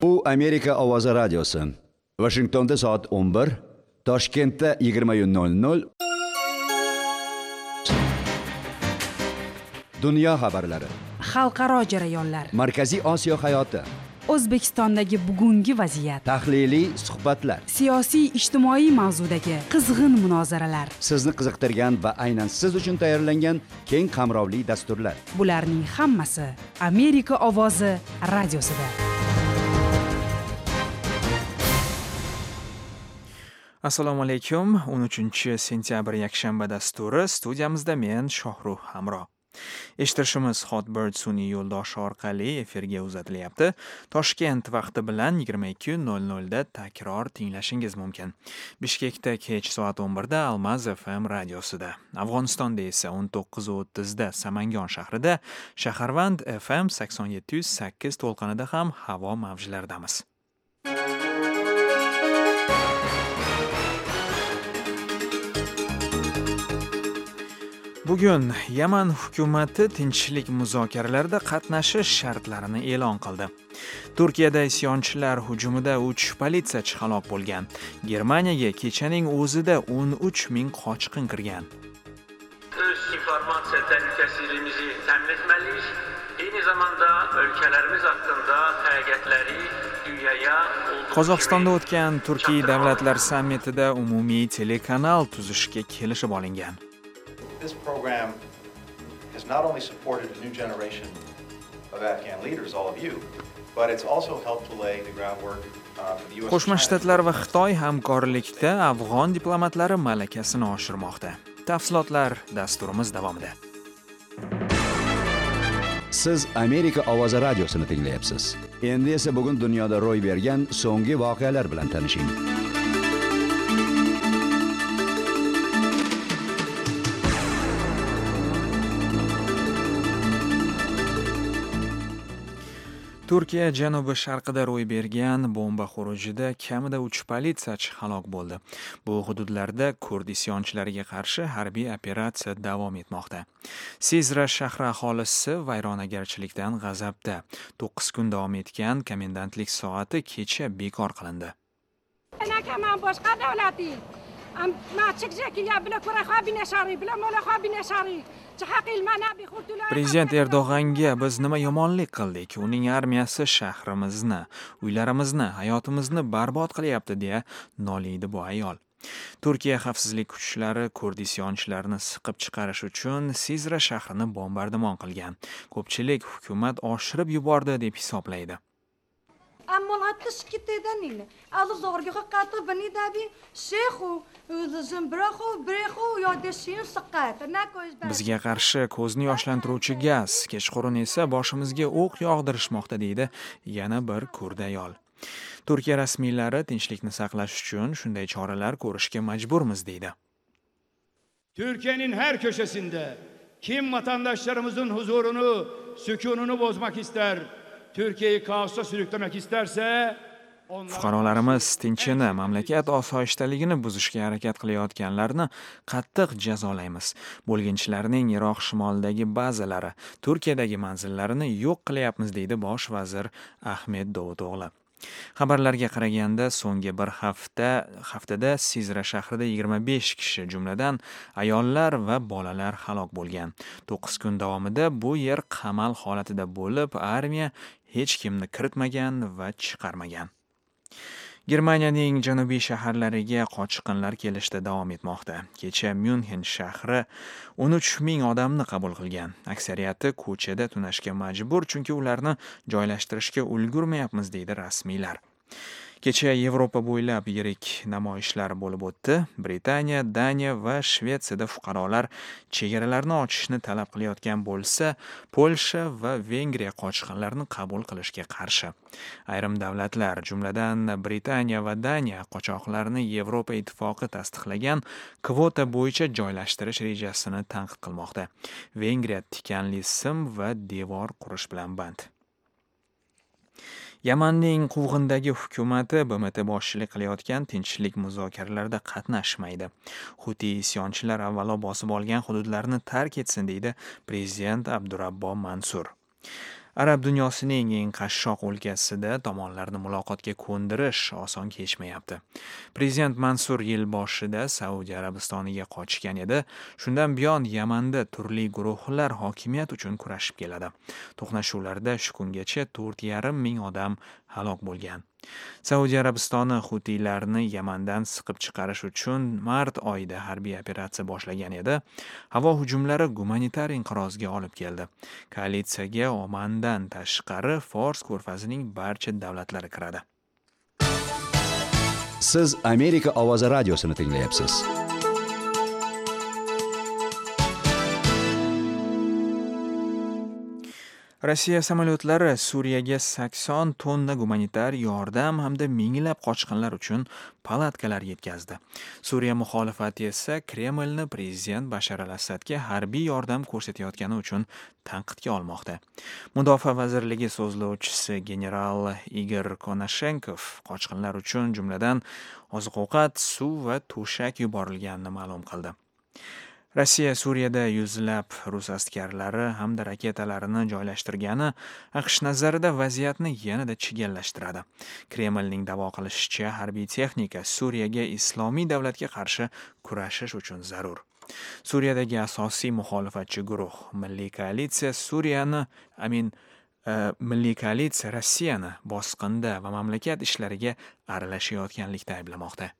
Bu Amerika Ovozi radiosi. Washingtonda soat 11, Toshkentda 20:00. Dunyo xabarlari. Xalqaro jarayonlar. Markaziy Osiyo hayoti. O'zbekistondagi bugungi vaziyat. Tahliliy suhbatlar. Siyosiy, ijtimoiy mavzudagi qizg'in munozaralar. Sizni qiziqtirgan va aynan siz uchun tayyorlangan keng qamrovli dasturlar. Bularning hammasi Amerika Ovozi radiosida. Assalomu alaykum. 13-sentyabr yakshanba dasturi studiyamizda men Shohruh Hamro. Eshitishimiz Hotbird sun'iy yo'ldoshi orqali efirga uzatilyapti. Toshkent vaqti bilan 22:00 da takror tinglashingiz mumkin. Bishkekda kech soat 11 da Almaz FM radiosida. Afg'onistonda esa 19:30 da Samangon shahrida, Shaharvand FM 87.8 to'lqinida ham havo mavjlaridamiz. Bugun Yaman hukumati tinchlik muzokaralarida qatnashish shartlarini e'lon qildi. Turkiyada isyonchilar hujumida 3 politsiyachi halok bo'lgan. Germaniyaga kechaning o'zida 13 ming qochqin kirgan. Öz informasiya təhlükəsizliyimizi təmin etmeliyiz. Eyni zamanda ülkelerimiz hakkında fəaliyyətləri dünyaya Qozog'istonda o'tgan Turkiy davlatlar sammitida umumiy telekanal tuzishga kelishib olingan. This program has not only supported a new generation of Afghan leaders, all of you, but it's also helped to lay the groundwork for the US. Qo'shma Shtatlar va Xitoy hamkorlikda afg'on diplomatlari malakasini oshirmoqda. Tafsilotlar dasturimiz davomida. Siz Amerika Ovozi radiosini tinglayapsiz. Endi esa bugun dunyoda ro'y bergan so'nggi voqealar bilan tanishing. Turkiya janubi sharqida ro'y bergan bomba xurujida kamida 3 politsiyachi halok bo'ldi. Bu hududlarda kurd isyonchlariga qarshi harbiy operatsiya davom etmoqda. Sizra shahri aholisi vayronagarchilikdan g'azabda. 9 kun davom etgan komendantlik soati kecha bekor qilindi. Prezident Erdog'anga biz nima yomonlik qildik? Uning armiyasi shahrimizni, uylarimizni, hayotimizni barbod qilyapti deya noliydi bu ayol. Turkiya xavfsizlik kuchlari kurd isyonchlarini siqib chiqarish uchun Sizra shahrini bombardimon qilgan. Ko'pchilik hukumat oshirib yubordi deb hisoblaydi. Bizga qarshi ko'zni yoshlantiruvchi gaz, kechqurun esa boshimizga o'q yog'dirishmoqda deydi yana bir kurd ayol. Turkiya rasmiylari tinchlikni saqlash uchun shunday choralar ko'rishga majburmiz deydi. Türkiye'nin her köşesinde kim vatandaşlarımızın huzurunu, sükununu bozmak ister, Türkiye'yi kaosa sürüklemek isterse fuqarolarimiz tinchini, mamlakat osoyishtaligini buzishga harakat qilayotganlarni qattiq jazolaymiz. Bo'lginchilarning Iroq shimolidagi bazalari, Turkiyadagi manzillarini yo'q qilyapmiz deydi bosh vazir Ahmed Davuto'g'li. Xabarlarga qaraganda so'nggi bir haftada Sizra shahrida 25 kishi, jumladan ayollar va bolalar halok bo'lgan. 9 kun davomida bu yer qamal holatida bo'lib, armiya hech kimni kiritmagan va chiqarmagan. Germaniyaning janubiy shaharlariga qochqinlar kelishda davom etmoqda. Kecha Myunxen shahri 13 ming odamni qabul qilgan. Aksariyati ko'chada tunashga majbur, chunki ularni joylashtirishga ulgurmayapmiz deydi rasmiylar. Kecha Yevropa bo'ylab yirik namoyishlar bo'lib o'tdi. Britaniya, Daniya va Shvetsiyada fuqarolar chegaralarni ochishni talab qilayotgan bo'lsa, Polsha va Vengriya qochqinlarni qabul qilishga qarshi. Ayrim davlatlar, jumladan Britaniya va Daniya qochoqlarni Yevropa ittifoqi tasdiqlagan kvota bo'yicha joylashtirish rejasini tanqid qilmoqda. Vengriya tikanli sim va devor qurish bilan band. Yamanning quvg'indagi hukumati BMT boshchilik qilayotgan tinchlik muzokaralarida qatnashmaydi. Huti isyonchilar avvalo bosib olgan hududlarni tark etsin deydi prezident Abdurabbo Mansur. Arab dunyosining eng qashshoq o'lkasida tomonlarni muloqotga ko'ndirish oson kechmayapti. Prezident Mansur yil boshida Saudiya Arabistoniga qochgan edi. Shundan buyon Yamanda turli guruhlar hokimiyat uchun kurashib keladi. To'qnashuvlarda shu kungacha 4,5 ming odam halok bo'lgan. Saudiya Arabistoni Hutiylarni Yamandan siqib chiqarish uchun mart oyida harbiy operatsiya boshlagan edi. Havo hujumlari gumanitar inqirozga olib keldi. Koalitsiyaga Omandan tashqari Fors ko'rfazining barcha davlatlari kiradi. Siz Amerika ovozi radiosini tinglayapsiz. Rossiya samolyotlari Suriyaga 80 tonna gumanitar yordam hamda minglab qochqinlar uchun palatkalar yetkazdi. Suriya muxolifati esa Kremlni prezident Bashar al-Asadga harbiy yordam ko'rsatayotgani uchun tanqidga olmoqda. Mudofaa vazirligi so'zlovchisi general Igor Konashenkov qochqinlar uchun jumladan oziq-ovqat, suv va to'shak yuborilganini ma'lum qildi. Rossiya Suriyada yuzlab rus askarlari hamda raketalarini joylashtirgani AQSh nazarida vaziyatni yanada chigallashtiradi. Kremlning da'vo qilishicha, harbiy texnika Suriyaga islomiy davlatga qarshi kurashish uchun zarur. Suriyadagi asosiy muxolifatchi guruh Milliy koalitsiya Rossiyani bosqinda va mamlakat ishlariga aralashayotganlikda ayblamoqda.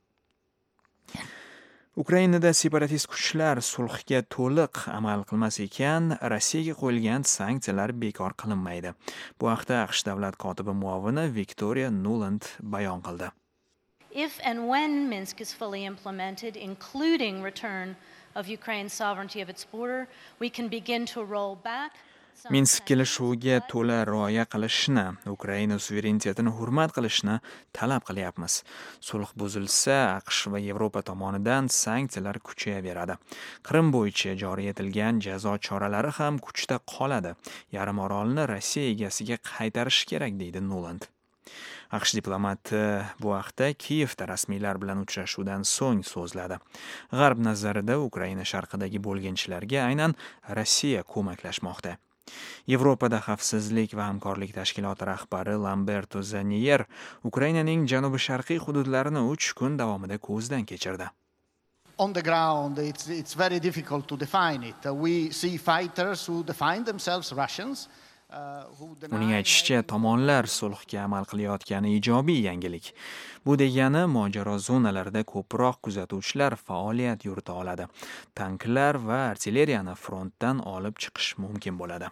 Ukrainada separatist kuchlar sulhga to'liq amal qilmas ekan, Rossiyaga qo'yilgan sanksiyalar bekor qilinmaydi. Bu haqda AQSh davlat kotibi muovini Victoria Nuland bayon qildi. If and when Minsk is fully implemented, including return of Ukraine's sovereignty of its border, we can begin to roll back Minsk kelishuviga to'la rioya qilishni, Ukraina suverenitetini hurmat qilishni talab qilyapmiz. Sulh buzilsa, AQSh va Yevropa tomonidan sanksiyalar kuchayaveradi. Qrim bo'yicha joriy etilgan jazo choralari ham kuchda qoladi. Yarim orolni Rossiya egasiga qaytarish kerak, deydi Nuland. AQSh diplomati bu haqda Kiyevda rasmiylar bilan uchrashuvdan so'ng so'zladi. G'arb nazarida Ukraina sharqidagi bo'lginchilarga aynan Rossiya ko'maklashmoqda. Yevropada xavfsizlik va hamkorlik tashkiloti rahbari Lamberto Zanier Ukrainaning janubi-sharqiy hududlarini 3 kun davomida ko'zdan kechirdi. On the ground, it's very difficult to define it. We see fighters who define themselves Russians. Uning aytishicha, tomonlar sulhga amal qilayotgani ijobiy yangilik. Bu degani mojaro zonalarida ko'proq kuzatuvchilar faoliyat yurita oladi. Tanklar va artilleriyani frontdan olib chiqish mumkin bo'ladi.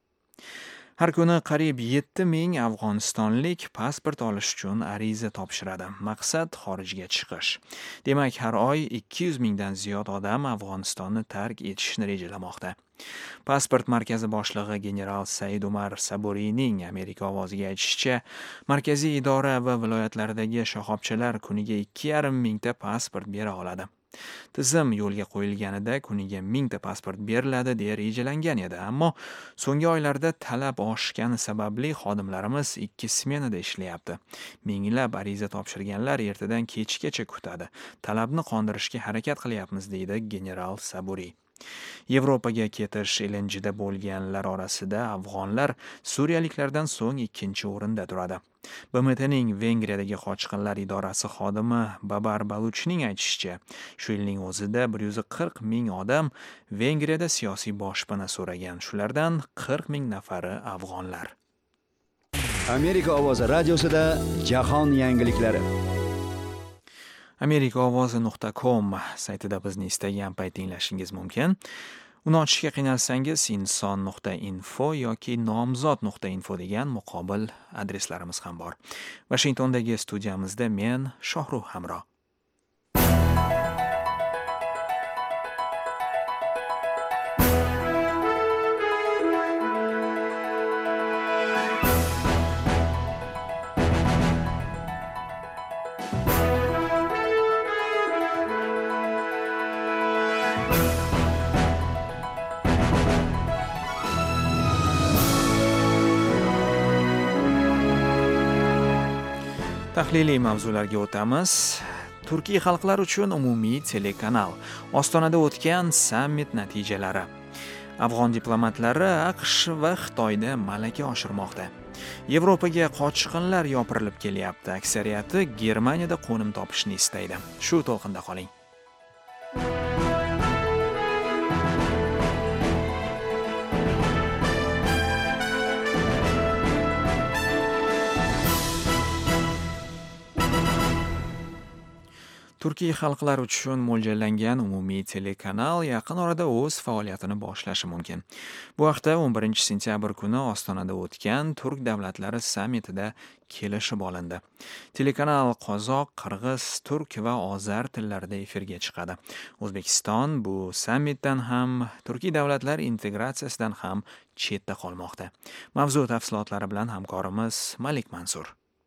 Har kuni qariyb 7 ming Afg'onistonlik pasport olish uchun ariza topshiradi. Maqsad xorijga chiqish. Demak, har oy 200 mingdan ziyod odam Afg'onistonni tark etishni rejalamoqda. Pasport markazi boshlig'i general Said Umar Saburiyning Amerika ovoziga aytishicha, markaziy idora va viloyatlardagi shoxobchalar kuniga 2,5 mingta pasport bera oladi. Tizim yo'lga qo'yilganida kuniga 1000ta pasport beriladi deya rejalangan edi, ammo so'nggi oylarda talab oshgani sababli xodimlarimiz 2 smenada ishlayapti. Minglab ariza topshirganlar ertadan kechgacha kutadi. Talabni qondirishga harakat qilyapmiz, deydi general Saburiy. Yevropaga ketish ilinjida bo'lganlar orasida afg'onlar suriyaliklardan so'ng 2-o'rinda turadi. BMTning Vengriyadagi qochqinlar idorasi xodimi Babar Baluchning aytishicha, shu yilning o'zida 140 ming odam Vengriyada siyosiy boshpana so'ragan. Shulardan 40 ming nafari afg'onlar. Amerika ovozi radiosida jahon yangiliklari. amerikaovozi.com saytida bizni istagan payt tinglashingiz mumkin. Uni ochishga qiynalsangiz inson.info yoki nomzod.info degan muqobil adreslarimiz ham bor. Washingtondagi studiyamizda men Shohruh Hamro. Tahliliy mavzularga o'tamiz. Turkiy xalqlar uchun umumiy telekanal. Ostonada o'tgan sammit natijalari. Afg'on diplomatlari AQSh va Xitoyda malaka oshirmoqda. Yevropaga qochqinlar yopirilib kelyapti. Aksariyati Germaniyada qo'nim topishni istaydi. Shu to'lqinda qoling. Turkiy xalqlar uchun mo'ljallangan umumiy telekanal yaqin orada o'z faoliyatini boshlashi mumkin. Bu haqda 11 sentyabr kuni Ostonada o'tgan Turk davlatlari sammitida kelishib olindi. Telekanal qozoq, qirg'iz, turk va ozar tillarida efirga chiqadi. O'zbekiston bu sammitdan ham, Turkiy davlatlar integratsiyasidan ham chetda qolmoqda. Mavzu tafsilotlari bilan hamkorimiz Malik Mansur.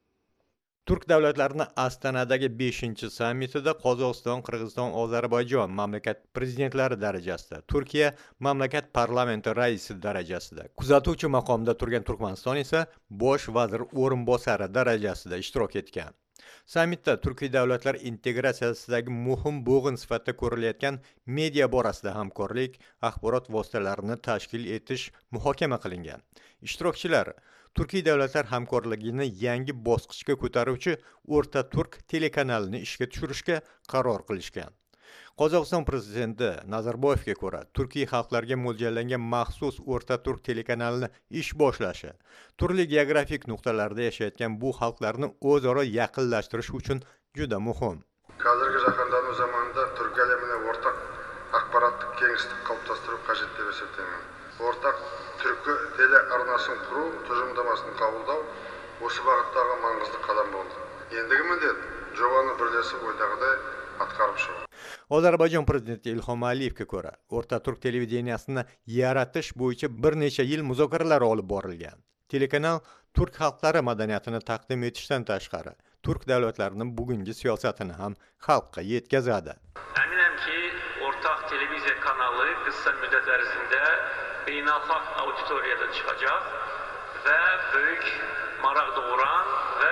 Turk davlatlarining Ostonadagi 5-sammitida Qozog'iston, Qirg'iziston, Ozarbayjon mamlakat prezidentlari darajasida, Turkiya mamlakat parlamenti raisi darajasida, kuzatuvchi maqomida turgan Turkmaniston esa bosh vazir o'rinbosari darajasida ishtirok etgan. Sammitda Turkiy davlatlar integratsiyasidagi muhim bo'g'in sifatida ko'rilayotgan media borasida hamkorlik, axborot vositalarini tashkil etish muhokama qilingan. Ishtirokchilar Turkiy davlatlar hamkorligini yangi bosqichga ko'taruvchi O'rta Turk telekanalini ishga tushirishga qaror qilishgan. Qozog'iston prezidenti Nazarboyevga ko'ra, Turkiy xalqlarga mo'ljallangan maxsus O'rta Turk telekanalini ish boshlashi turli geografik nuqtalarda yashayotgan bu xalqlarni o'zaro yaqinlashtirish uchun juda muhim. Hozirgi jahondanuv zamonida Turkiya bilan o'rtaq axborotlik kengishlik qalbtastırib qajat deb hisoblayman. O'rtaq Türk tele arnaсын құру, тұжырымдамасын қабылдау осы бағыттағы маңызды қадам болды. Ендігі міндет жобаны бірлесіп ойдағыдай атқарып шығу. Ozarbayjon prezidenti Ilhom Aliyevga ko'ra, O'rta Turk televideniyasini yaratish bo'yicha bir necha yil muzokaralar olib borilgan. Telekanal turk xalqlari madaniyatini taqdim etishdan tashqari, turk davlatlarining bugungi siyosatini ham xalqqa yetkazadi. Əminəm ki, ortaq televiziya kanalı qısa müddət ərzində beynəlxalq auditoriyada çıxacaq və böyük maraq doğuran və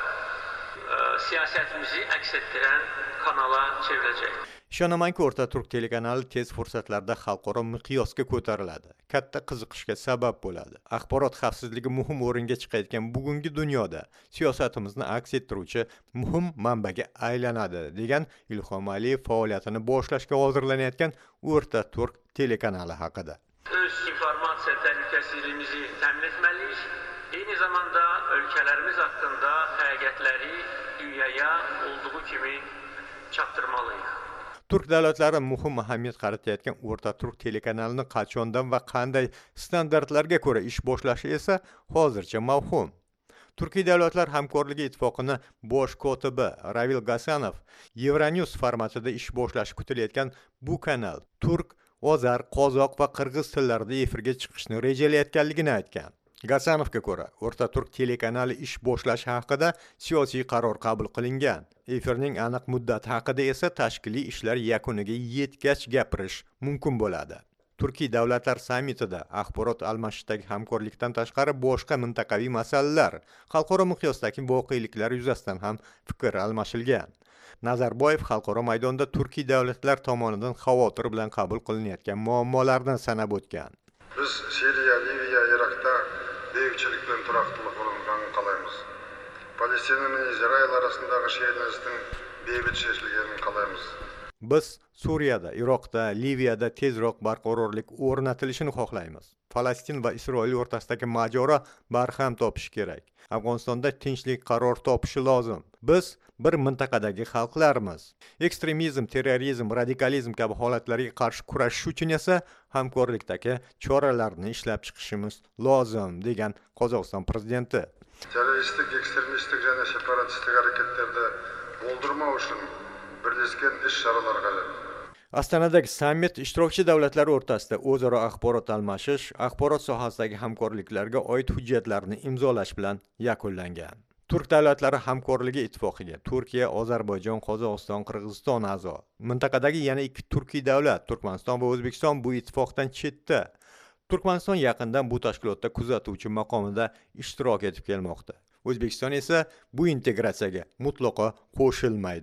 siyasətimizi əks etdirən kanala çevriləcək. Ishonamanki, O'rta Turk telekanali tez fursatlarda xalqaro miqyosga ko'tariladi, katta qiziqishga sabab bo'ladi. Axborot xavfsizligi muhim o'ringa chiqayotgan bugungi dunyoda siyosatimizni aks ettiruvchi muhim manbaga aylanadi, degan Ilhom Aliyev faoliyatini boshlashga hozirlanayotgan O'rta Turk telekanali haqida. Öz informasiya təhlükəsizliyimizi təmin etməliyik. Eyni zamanda ölkələrimiz haqqında həqiqətləri dünyaya olduğu kimi çatdırmalıyıq. Turk davlatlari muhim ahamiyat qaratayotgan O'rta Turk telekanalini qachondan va qanday standartlarga ko'ra ish boshlashi esa hozircha mavhum. Turkiy davlatlar hamkorligi ittifoqining bosh kotibi Ravil Gasanov Euronews formatida ish boshlashi kutilayotgan bu kanal turk, ozar, qozoq va qirg'iz tillarida efirga chiqishni rejalayotganligini aytgan. Gasanovga ko'ra, O'rta Turk telekanali ish boshlashi haqida siyosiy qaror qabul qilingan. Efirning aniq muddati haqida esa tashkiliy ishlar yakuniga yetgach gapirish mumkin bo'ladi. Turkiy davlatlar sammitida axborot almashishdagi hamkorlikdan tashqari boshqa mintaqaviy masalalar, xalqaro miqyosdagi voqeliklar yuzasidan ham fikr almashilgan. Nazarboyev xalqaro maydonda Turkiy davlatlar tomonidan xavotir bilan qabul qilinayotgan muammolardan sanab o'tgan. Biz Suriya, Liviya, Iroqda beyhuchilik bilan turaqlilik o'rnatganini qalaymiz. Palestina va Izrail orasidagi sherilikning beyhut shekillanishini qalaymiz. Biz Suriyada, Iroqda, Liviyada tezroq barqarorlik o'rnatilishini xohlaymiz. Falastin va Isroil o'rtasidagi mojaro barham topishi kerak. Afg'onistonda tinchlik qaror topishi lozim. Biz bir mintaqadagi xalqlarmiz. Ekstremizm, terrorizm, radikalizm kabi holatlarga qarshi kurashish uchun esa hamkorlikdagi choralarni ishlab chiqishimiz lozim, degan Qozog'iston prezidenti. Terroristik, ekstremistik va separatistik harakatlarda bo'ldurma uchun birlashgan ish choralari qiladi. Ostonadagi sammit ishtirokchi davlatlar o'rtasida o'zaro axborot almashish, axborot sohasidagi hamkorliklarga oid hujjatlarni imzolash bilan yakunlangan. Turk davlatlari hamkorligi ittifoqiga Turkiya, Ozarbayjon, Qozog'iston, Qirg'iziston a'zo. Mintaqadagi yana ikki turkiy davlat, Turkmaniston va O'zbekiston bu ittifoqdan chetda. Turkmaniston yaqindan bu tashkilotda kuzatuvchi maqomida ishtirok etib kelmoqda. O'zbekiston esa bu integratsiyaga mutlaqo qo'shilmaydi.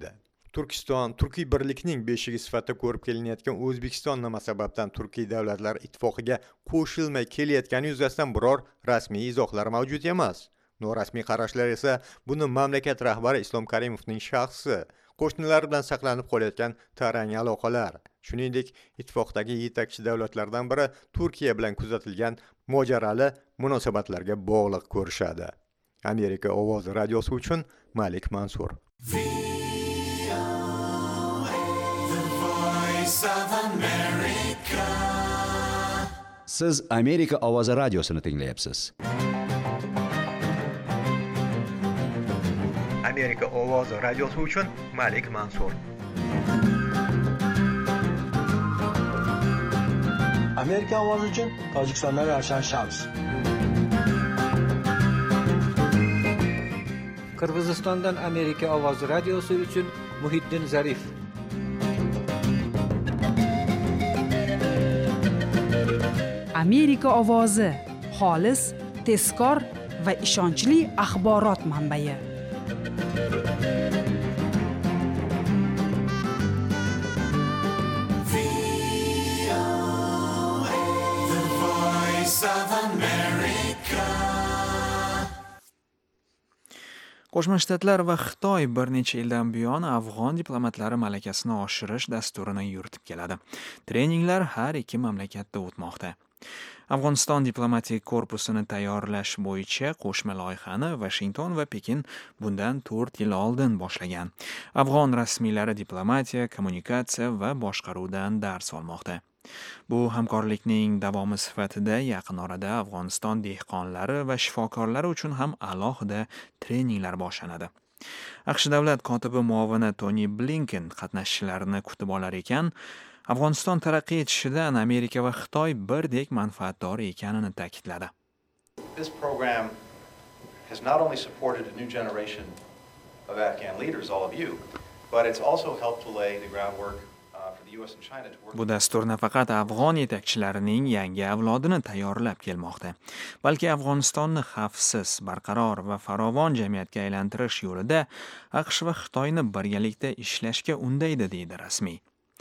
Turkiston Turkiy birlikning beshigi sifatida ko'rib kelinayotgan O'zbekiston nima sababdan Turkiy davlatlar ittifoqiga qo'shilmay kelayotgani yuzasidan biror rasmiy izohlar mavjud emas. Norasmiy qarashlar esa buni mamlakat rahbari Islom Karimovning shaxsi, qo'shnilari bilan saqlanib qolayotgan tarang aloqalar, shuningdek ittifoqdagi yetakchi davlatlardan biri Turkiya bilan kuzatilgan mojarali munosabatlarga bog'liq ko'rishadi. Amerika ovozi radiosi uchun Malik Mansur. Siz Amerika ovozi radiosini tinglayapsiz. Amerika ovozi radiosi uchun Malik Mansur. Amerika ovozi uchun Tojikistondan Ravshan Shams. Qirg'izistondan Amerika ovozi radiosi uchun Muhiddin Zarif. Amerika ovozi xolis, tezkor va ishonchli axborot manbai. Qo'shma Shtatlar va Xitoy bir necha yildan buyon afg'on diplomatlari malakasini oshirish dasturini yuritib keladi. Treninglar har ikki mamlakatda o'tmoqda. Afg'oniston diplomatik korpusini tayyorlash bo'yicha qo'shma loyihani Washington va Pekin bundan 4 yil oldin boshlagan. Afg'on rasmiylari diplomatiya, kommunikatsiya va boshqaruvdan dars olmoqda. Bu hamkorlikning davomi sifatida yaqin orada Afg'oniston dehqonlari va shifokorlari uchun ham alohida treninglar boshlanadi. AQSh davlat kotibi muovini Tony Blinken qatnashchilarni kutib olar ekan, Afg'oniston taraqqiy etishidan Amerika va Xitoy birdek manfaatdor ekanini ta'kidladi. This program has not only supported a new generation of Afghan leaders, all of you, but it's also helped to lay the groundwork for the US and China to work. Bu dastur nafaqat afg'on yetakchilarining yangi avlodini tayyorlab kelmoqda, balki Afg'onistonni xavfsiz, barqaror va farovon jamiyatga aylantirish yo'lida AQSh va Xitoyni birgalikda ishlashga undaydi, deydi rasmiy.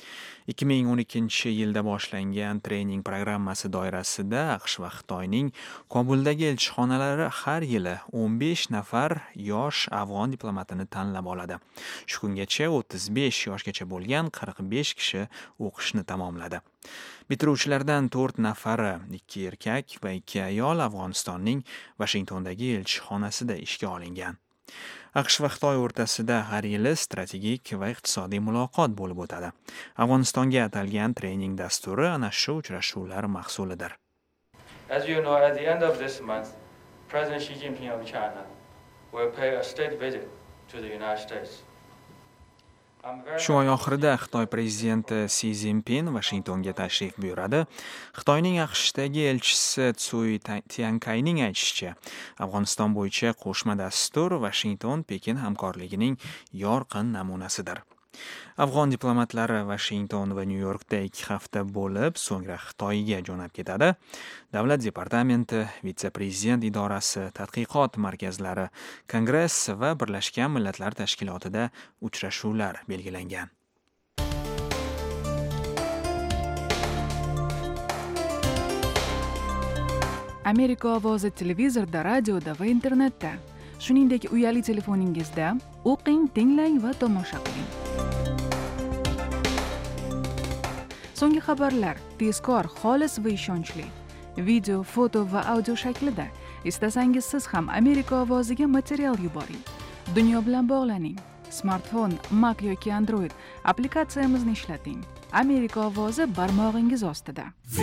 2012 yilda boshlangan trening programmasi doirasida AQSh va Xitoyning Kobuldagi elchixonalari har yili 15 nafar yosh afg'on diplomatini tanlab oladi. Shu kungacha 35 yoshgacha bo'lgan 45 kishi o'qishni tamomladi. Bitiruvchilardan 4 nafari, 2 erkak va 2 ayol Afg'onistonning Washingtondagi elchixonasida ishga olingan. AQSh va Xitoy o'rtasida har yili strategik va iqtisodiy muloqot bo'lib o'tadi. Afg'onistonga atalgan trening dasturi ana shu uchrashuvlar mahsulidir. As you know, at the end of this month, President Xi Jinping of China will pay a state visit to the United States. Shu oy oxirida Xitoy prezidenti Si Zinpin Washingtonga tashrif buyuradi. Xitoyning AQShdagi elchisi Tsui Tiankayning aytishicha, Afg'oniston bo'yicha qo'shma dastur Washington-Pekin hamkorligining yorqin namunasidir. Afg'on diplomatlari Washington va Nyu-Yorkda 2 hafta bo'lib, so'ngra Xitoyga jo'nab ketadi. Davlat departamenti, vitse-prezident idorasi, tadqiqot markazlari, Kongress va Birlashgan Millatlar Tashkilotida uchrashuvlar belgilangan. Amerika ovozi televizorda, radioda va internetda, shuningdek uyali telefoningizda o'qing, tinglang va tomosha qiling. So'nggi xabarlar tezkor, xolis va ishonchli. Video, foto va audio shaklida. Istasangiz siz ham Amerika ovoziga material yuboring. Dunyo bilan bog'laning. Smartfon, Mac yoki Android applikatsiyamizni ishlating. Amerika ovozi barmog'ingiz ostida.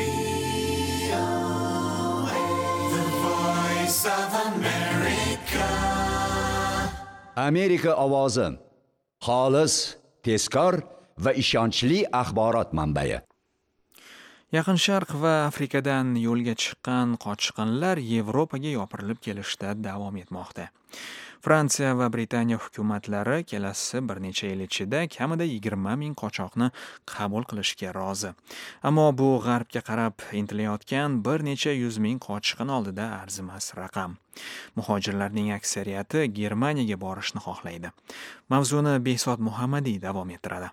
Amerika ovozi xolis, tezkor va ishonchli axborot manbai. Yaqin Sharq va Afrikadan yo'lga chiqqan qochqinlar Yevropaga yopirilib kelishda davom etmoqda. Fransiya va Britaniya hukumatlari kelasi bir necha yil ichida kamida 20 ming qochoqni qabul qilishga rozi. Ammo bu g'arbga qarab intilayotgan bir necha 100 ming qochqin oldida arzimas raqam. Muhojirlarning aksariyati Germaniyaga borishni xohlaydi. Mavzuni Behzod Muhammadiy davom ettiradi.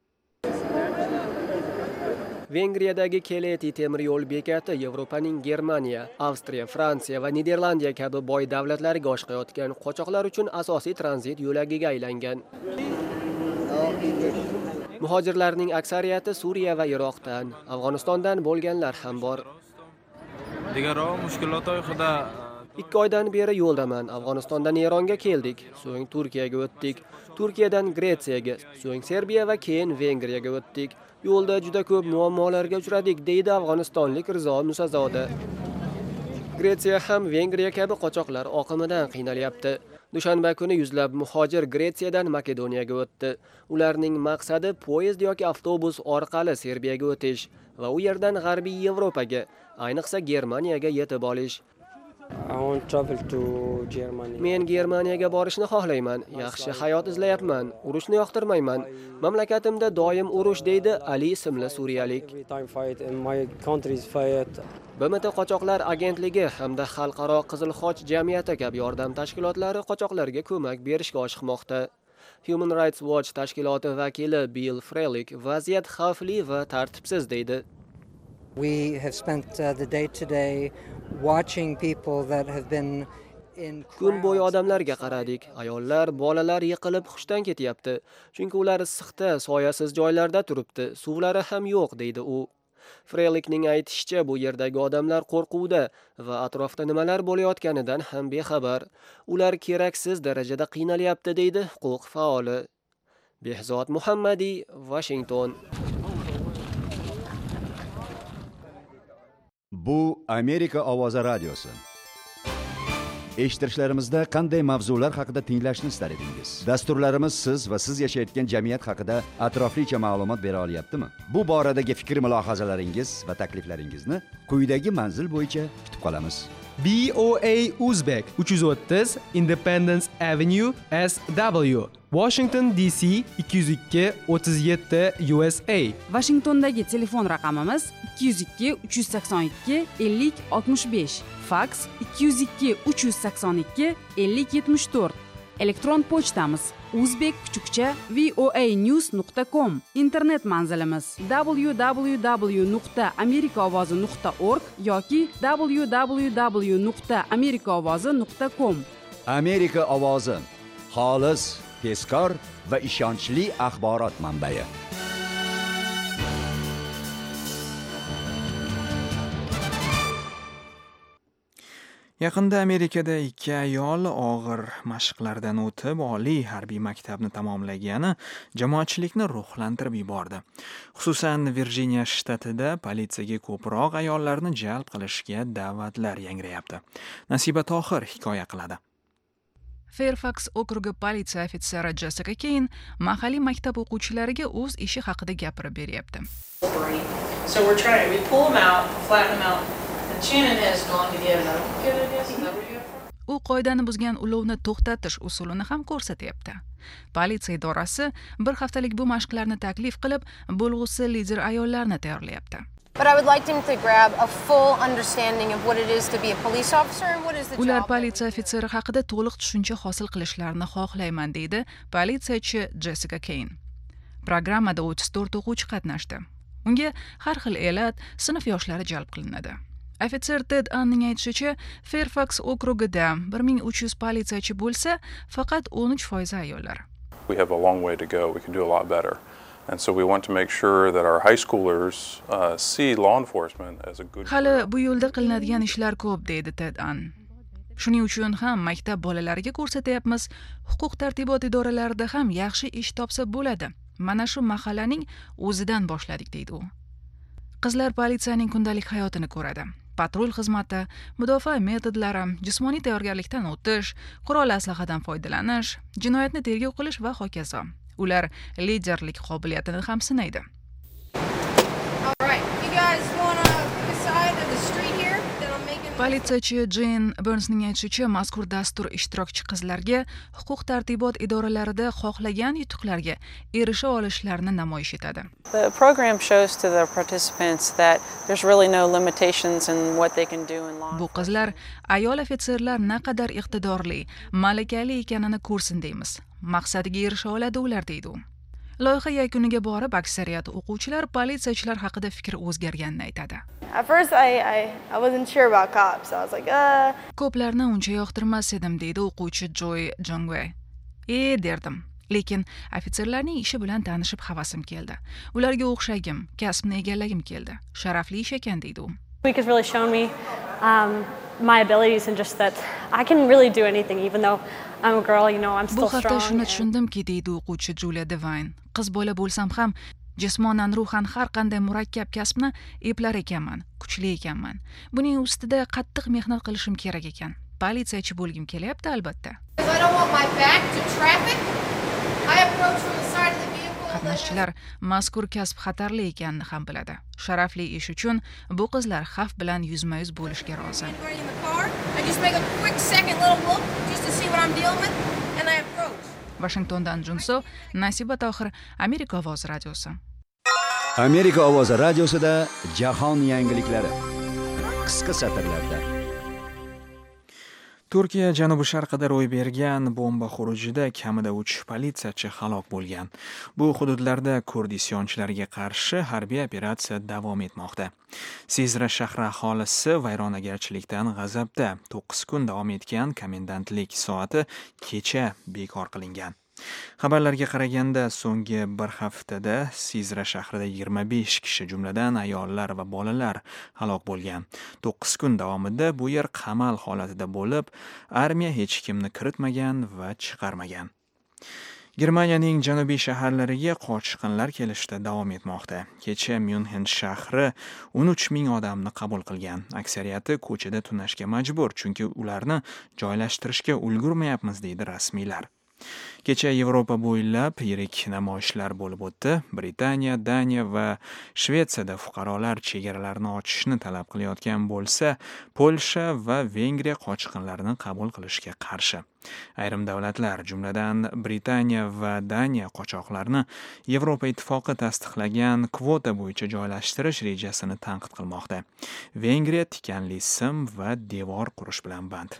Vengriyadagi Keleti temir yo'l bekati Yevropaning Germaniya, Avstriya, Fransiya va Niderlandiya kabi boy davlatlariga oshqayotgan qochoqlar uchun asosiy tranzit yo'lagiga aylangan. Muhojirlarning aksariyati Suriya va Iroqdan, Afg'onistondan bo'lganlar ham bor. 2 oydan beri yo'ldaman. Afg'onistondan Eronga keldik, so'ng Turkiyaga o'tdik. Turkiyadan Gretsiyaga, so'ng Serbiya va keyin Vengriyaga o'tdik. Yo'lda juda ko'p muammolarga uchradik, deydi afg'onistonlik Rizo Musazoda. Gretsiya ham Vengriya kabi qochoqlar oqimidan qiynalyapti. Dushanba kuni yuzlab muhojir Gretsiyadan Makedoniyaga o'tdi. Ularning maqsadi poyezd yoki avtobus orqali Serbiyaga o'tish va u yerdan G'arbiy Yevropaga, ayniqsa Germaniyaga yetib olish. Men Germaniyaga borishni xohlayman. Yaxshi hayot izlayapman. Urushni yoqtirmayman. Mamlakatimda doim urush, deydi Ali ismli suriyalik. BMT qochoqlar agentligi hamda Xalqaro Qizil Xoch jamiyati kabi yordam tashkilotlari qochoqlarga ko'mak berishga oshiqmoqda. Human Rights Watch tashkiloti vakili Bill Frelich vaziyat xavfli va tartibsiz, deydi. We have spent the day today watching people that have been Kun bo'yi odamlarga qaradik. Ayollar, bolalar yiqilib hushdan ketyapti. Chunki ular issiqda, soyasiz joylarda turibdi. Suvlari ham yo'q, deydi u. Frelichning aytishicha, bu yerdagi odamlar qo'rquvda va atrofda nimalar bo'layotganidan ham bexabar. Ular keraksiz darajada qiynalyapti, deydi huquq faoli. Behzod Muhammadiy, Washington. Bu Amerika ovozi radiosi. Eshittirishlarimizda qanday mavzular haqida tinglashni istar edingiz? Dasturlarimiz siz va siz yashayotgan jamiyat haqida atroflicha ma'lumot bera olyaptimi? Bu boradagi fikr-mulohazalaringiz va takliflaringizni quyidagi manzil bo'yicha kutib qolamiz. BOA Uzbek 330 Independence Avenue SW, Washington DC 202 37 USA. Washingtondagi telefon raqamimiz 202 382 50 65, faks 202 382 50 74. Elektron pochtamiz uzbek_voanews.com. Internet manzilimiz www.amerikaovozi.org yoki www.amerikaovozi.com. Amerika ovozi, xolis, tezkor va ishonchli axborot manbai. Yaqinda Amerikada 2 ayol og'ir mashqlardan o'tib oliy harbiy maktabni tamomlagani jamoatchilikni ruhlantirib yubordi. Xususan, Virjiniya shtatida politsiyaga ko'proq ayollarni jalb qilishga da'vatlar yangrayapti. Nasiba Tohir hikoya qiladi. Fairfax okrugi politsiya ofitseri Jessica Kane mahalliy maktab o'quvchilariga o'z ishi haqida gapirib beryapti. So we're trying to pull them out, flatten them out. U qoidani buzgan ulovni to'xtatish usulini ham ko'rsatyapti. Politsiya idorasi bir haftalik bu mashqlarni taklif qilib, bo'lg'usi lider ayollarni tayyorlayapti. Ular politsiya ofitseri haqida to'liq tushuncha hosil qilishlarini xohlayman, deydi politsiyachi Jessica Kane. Programmada 34 o'quvchi qatnashdi. Unga har xil elat, sinf yoshlari jalb qilinadi. Ofitser Ted Anning aytishicha, Fairfax okrugida 1300 politsiyachi bo'lsa, faqat 13% ayollar. We have a long way to go. We can do a lot better. And so we want to make sure that our high schoolers see law enforcement as a good. Hali bu yo'lda qilinadigan ishlar ko'p, deydi Ted Ann. Shuning uchun ham maktab bolalariga ko'rsatyapmiz, huquq tartibot idoralarida ham yaxshi ish topsa bo'ladi. Mana shu mahallaning o'zidan boshladik, deydi u. Qizlar politsiyaning kundalik hayotini ko'radi. Patrul xizmati, mudofaa metodlari, jismoniy tayyorgarlikdan o'tish, qurol aslahadan foydalanish, jinoyatni tergov qilish va hokazo. Ular liderlik qobiliyatini ham sinaydi. All right, you guys want Politsiyachi Jane Burnsning aytishicha, mazkur dastur ishtirokchi qizlarga huquq tartibot idoralarida xohlagan yutuqlarga erisha olishlarini namoyish etadi. The program shows to the participants that there's really no limitations in what they can do in law. Bu qizlar ayol ofitserlar naqadar iqtidorli, malakali ekanini ko'rsin deymiz. Maqsadiga erisha oladi ular deydi u. Loyiha yakuniga borib, aksariyat o'quvchilar politsiyachilar haqida fikri o'zgarganini aytadi. At first I wasn't sure about cops. I was like, Ko'plarni uncha yoqtirmas edim, deydi o'quvchi Joy Jongwei. Derdim. Lekin ofitserlarning ishi bilan tanishib havasim keldi. Ularga o'xshagim, kasbni egallagim keldi. Sharafli ish ekan, deydi u. Week has really shown me my abilities and just that I can really do anything, even though I'm a girl, I'm still strong. Bu hafta shuni tushundimki, deydi o'quvchi Julia Devine. Qiz bola bo'lsam ham, jismonan ruhan har qanday murakkab kasbni eplar ekanman, kuchli ekanman. Buning ustida qattiq mehnat qilishim kerak ekan. Politsiyachi bo'lgim kelyapti albatta. Qatnashchilar mazkur kasb xatarli ekanini ham biladi. Sharafli ish uchun bu qizlar xavf bilan yuzma-yuz bo'lishga rozi. Washingtondan Junso, Nasiba Tohir, Amerika ovozi radiosi. Amerika ovozi radiosida jahon yangiliklari. Qisqa satrlarda. Turkiya janubi-sharqida ro'y bergan bomba xurujida kamida 3 politsiyachi halok bo'lgan. Bu hududlarda kurd isyonchilariga qarshi harbiy operatsiya davom etmoqda. Sizra shahri aholisi vayronagarchilikdan g'azabda. 9 kun davom etgan komendantlik soati kecha bekor qilingan. Xabarlarga qaraganda, so'nggi bir haftada Sizra shahrida 25 kishi, jumladan ayollar va bolalar halok bo'lgan. 9 kun davomida bu yer qamal holatida bo'lib, armiya hech kimni kiritmagan va chiqarmagan. Germaniyaning janubiy shaharlariga qochqinlar kelishda davom etmoqda. Kecha Myunxen shahri 13 ming odamni qabul qilgan. Aksariyati ko'chada tunashga majbur, chunki ularni joylashtirishga ulgurmayapmiz, deydi rasmiylar. Kecha Yevropa bo'ylab yirik namoyishlar bo'lib o'tdi. Britaniya, Daniya va Shvetsiyada fuqarolar chegaralarni ochishni talab qilayotgan bo'lsa, Polsha va Vengriya qochqinlarni qabul qilishga qarshi. Ayrim davlatlar, jumladan Britaniya va Daniya qochoqlarni Yevropa ittifoqi tasdiqlagan kvota bo'yicha joylashtirish rejasini tanqid qilmoqda. Vengriya tikanli sim va devor qurish bilan band.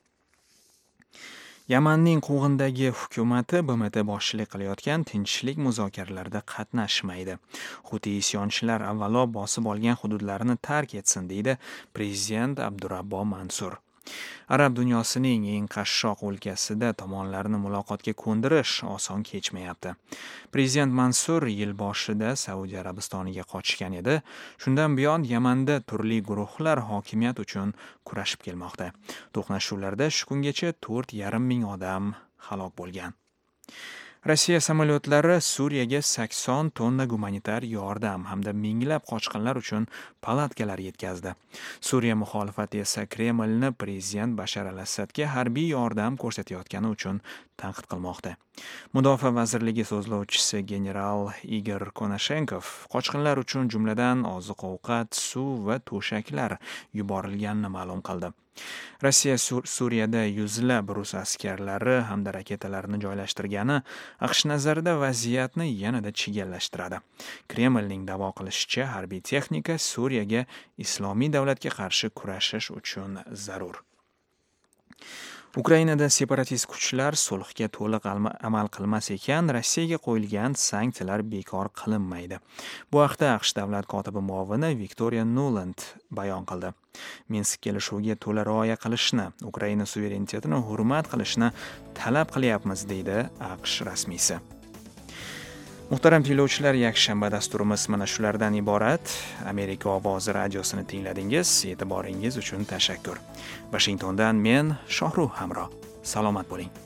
Yamanning quvg'indagi hukumati BMT boshchilik qilayotgan tinchlik muzokaralarida qatnashmaydi. Huti isyonchilar avvalo bosib olgan hududlarini tark etsin, deydi prezident Abdurabbo Mansur. Arab dunyosining eng qashshoq o'lkasida tomonlarni muloqotga ko'ndirish oson kechmayapti. Prezident Mansur yil boshida Saudiya Arabistoniga qochgan edi. Shundan buyon Yamanda turli guruhlar hokimiyat uchun kurashib kelmoqda. To'qnashuvlarda shu kungacha 4,5 ming odam halok bo'lgan. Rossiya samolyotlari Suriyaga 80 tonna gumanitar yordam hamda minglab qochqinlar uchun palatkalar yetkazdi. Suriya muxolifati esa Kremlni prezident Bashar al-Assadga harbiy yordam ko'rsatayotgani uchun tanqid qilmoqda. Mudofaa vazirligi so'zlovchisi general Igor Konashenkov qochqinlar uchun jumladan oziq-ovqat, suv va to'shaklar yuborilganini ma'lum qildi. Rossiya Suriyada yuzlab rus askarlari hamda raketalarni joylashtirgani AQSh nazarida vaziyatni yanada chigallashtiradi. Kremlning da'vo qilishicha, harbiy texnika Suriyaga islomiy davlatga qarshi kurashish uchun zarur. Ukrainada separatist kuchlar sulhga to'liq amal qilmas ekan, Rossiyaga qo'yilgan sanksiyalar bekor qilinmaydi. Bu haqda AQSh davlat kotibi muovini Victoria Nuland bayon qildi. Minsk kelishuviga to'la rioya qilishni, Ukraina suverenitetini hurmat qilishni talab qilyapmiz, deydi AQSh rasmiysi. Muhtaram tinglovchilar, yakshanba dasturimiz mana shulardan iborat. Amerika ovozi radiosini tingladingiz. E'tiboringiz uchun tashakkur. Washingtondan men Shohruh Hamro. Salomat bo'ling.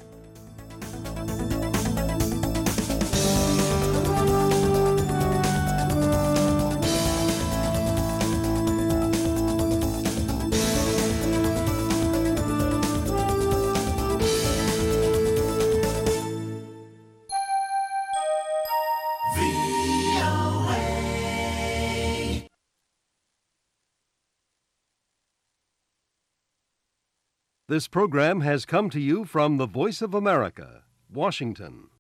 This program has come to you from the Voice of America, Washington.